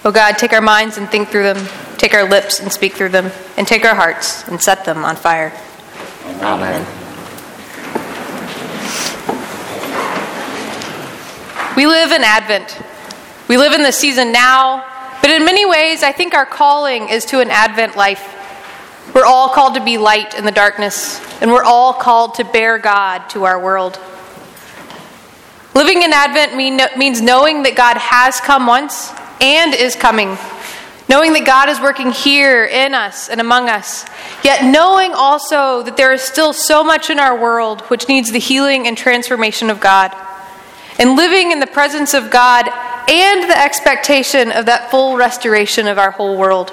O God, take our minds and think through them, take our lips and speak through them, and take our hearts and set them on fire. Amen. We live in Advent. We live in the season now, but in many ways, I think our calling is to an Advent life. We're all called to be light in the darkness, and we're all called to bear God to our world. Living in Advent means knowing that God has come once and is coming. Knowing that God is working here in us and among us. Yet knowing also that there is still so much in our world which needs the healing and transformation of God. And living in the presence of God and the expectation of that full restoration of our whole world.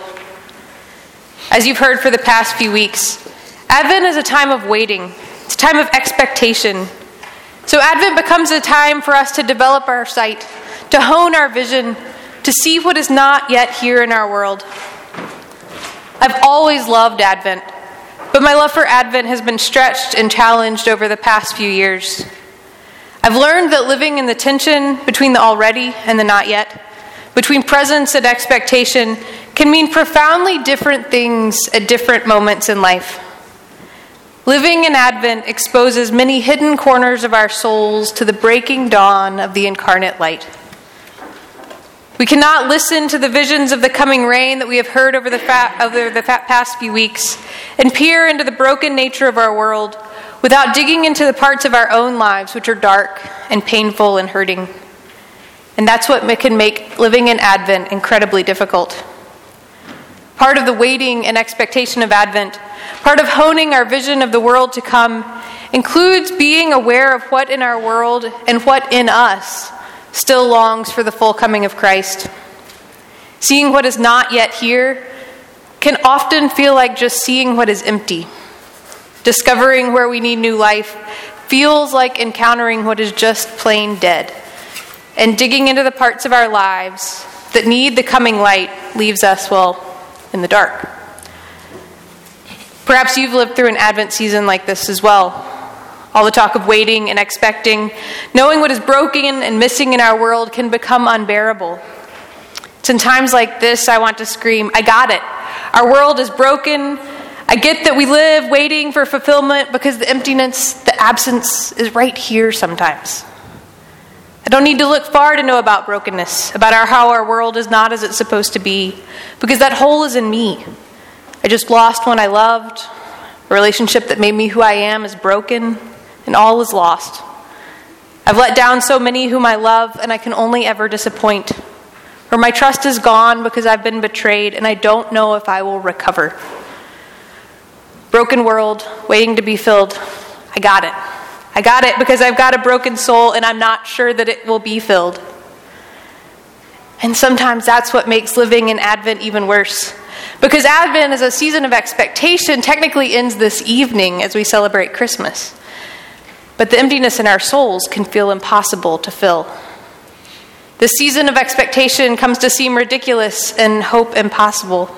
As you've heard for the past few weeks, Advent is a time of waiting. It's a time of expectation. So Advent becomes a time for us to develop our sight, to hone our vision, to see what is not yet here in our world. I've always loved Advent, but my love for Advent has been stretched and challenged over the past few years. I've learned that living in the tension between the already and the not yet, between presence and expectation, can mean profoundly different things at different moments in life. Living in Advent exposes many hidden corners of our souls to the breaking dawn of the incarnate light. We cannot listen to the visions of the coming rain that we have heard over the past few weeks and peer into the broken nature of our world without digging into the parts of our own lives which are dark and painful and hurting. And that's what can make living in Advent incredibly difficult. Part of the waiting and expectation of Advent, part of honing our vision of the world to come, includes being aware of what in our world and what in us still longs for the full coming of Christ. Seeing what is not yet here can often feel like just seeing what is empty. Discovering where we need new life feels like encountering what is just plain dead. And digging into the parts of our lives that need the coming light leaves us, in the dark. Perhaps you've lived through an Advent season like this as well. All the talk of waiting and expecting, knowing what is broken and missing in our world can become unbearable. It's in times like this I want to scream, I got it. Our world is broken. I get that we live waiting for fulfillment because the emptiness, the absence is right here sometimes. I don't need to look far to know about brokenness, about how our world is not as it's supposed to be, because that hole is in me. I just lost one I loved. A relationship that made me who I am is broken, and all is lost. I've let down so many whom I love, and I can only ever disappoint. Or my trust is gone because I've been betrayed, and I don't know if I will recover. Broken world, waiting to be filled. I got it. I got it because I've got a broken soul, and I'm not sure that it will be filled. And sometimes that's what makes living in Advent even worse. Because Advent, as a season of expectation, technically ends this evening as we celebrate Christmas. But the emptiness in our souls can feel impossible to fill. The season of expectation comes to seem ridiculous and hope impossible.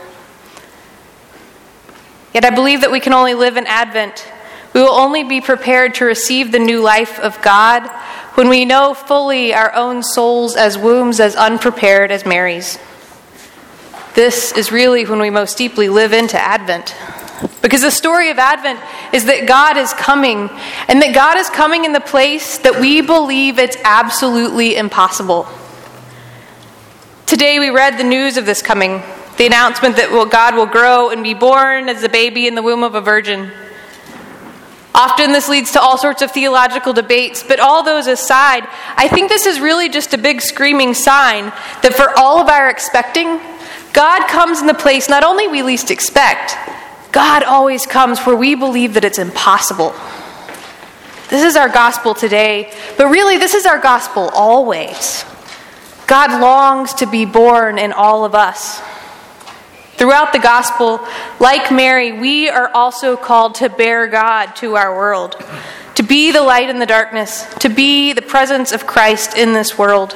Yet I believe that we can only live in Advent. We will only be prepared to receive the new life of God when we know fully our own souls as wombs as unprepared as Mary's. This is really when we most deeply live into Advent. Because the story of Advent is that God is coming, and that God is coming in the place that we believe it's absolutely impossible. Today we read the news of this coming, the announcement that God will grow and be born as a baby in the womb of a virgin. Often this leads to all sorts of theological debates, but all those aside, I think this is really just a big screaming sign that for all of our expecting, God comes in the place not only we least expect, God always comes where we believe that it's impossible. This is our gospel today, but really this is our gospel always. God longs to be born in all of us. Throughout the gospel, like Mary, we are also called to bear God to our world, to be the light in the darkness, to be the presence of Christ in this world.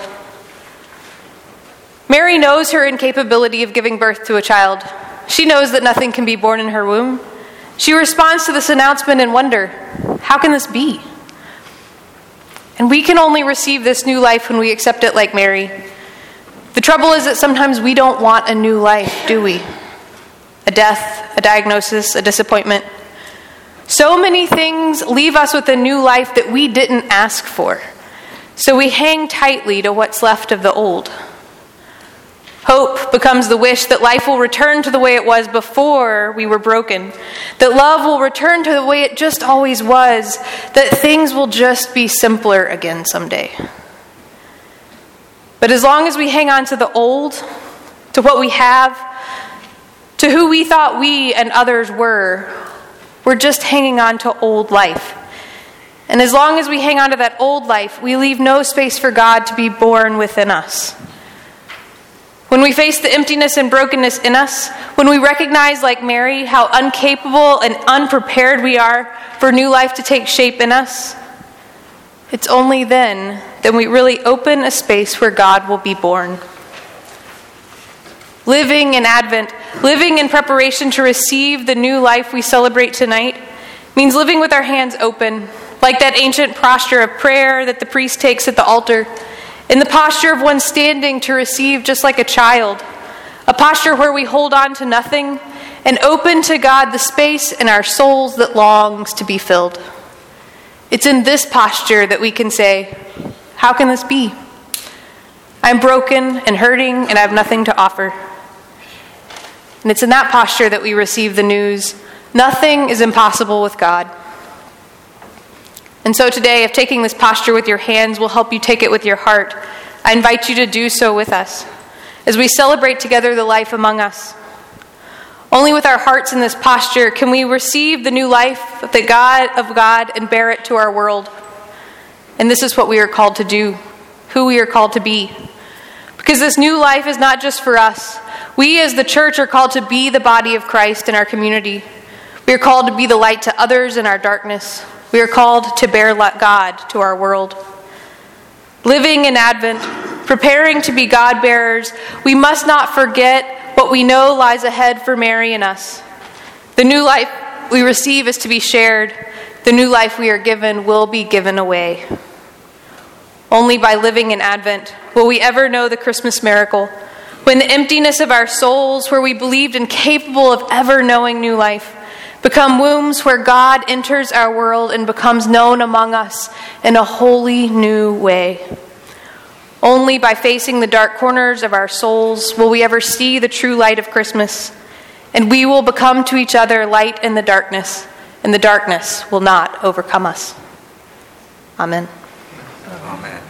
Mary knows her incapability of giving birth to a child. She knows that nothing can be born in her womb. She responds to this announcement in wonder. How can this be? And we can only receive this new life when we accept it like Mary. The trouble is that sometimes we don't want a new life, do we? A death, a diagnosis, a disappointment. So many things leave us with a new life that we didn't ask for. So we hang tightly to what's left of the old. Hope becomes the wish that life will return to the way it was before we were broken, that love will return to the way it just always was, that things will just be simpler again someday. But as long as we hang on to the old, to what we have, to who we thought we and others were, we're just hanging on to old life. And as long as we hang on to that old life, we leave no space for God to be born within us. When we face the emptiness and brokenness in us, when we recognize, like Mary, how incapable and unprepared we are for new life to take shape in us, it's only then that we really open a space where God will be born. Living in Advent, living in preparation to receive the new life we celebrate tonight, means living with our hands open, like that ancient posture of prayer that the priest takes at the altar, in the posture of one standing to receive just like a child, a posture where we hold on to nothing and open to God the space in our souls that longs to be filled. It's in this posture that we can say, how can this be? I'm broken and hurting and I have nothing to offer. And it's in that posture that we receive the news, nothing is impossible with God. And so today, if taking this posture with your hands will help you take it with your heart, I invite you to do so with us as we celebrate together the life among us. Only with our hearts in this posture can we receive the new life of God and bear it to our world. And this is what we are called to do, who we are called to be. Because this new life is not just for us. We as the church are called to be the body of Christ in our community. We are called to be the light to others in our darkness. We are called to bear God to our world. Living in Advent, preparing to be God-bearers, we must not forget what we know lies ahead for Mary and us. The new life we receive is to be shared. The new life we are given will be given away. Only by living in Advent will we ever know the Christmas miracle, when the emptiness of our souls, where we believed incapable of ever knowing new life, become wombs where God enters our world and becomes known among us in a wholly new way. Only by facing the dark corners of our souls will we ever see the true light of Christmas, and we will become to each other light in the darkness, and the darkness will not overcome us. Amen. Amen.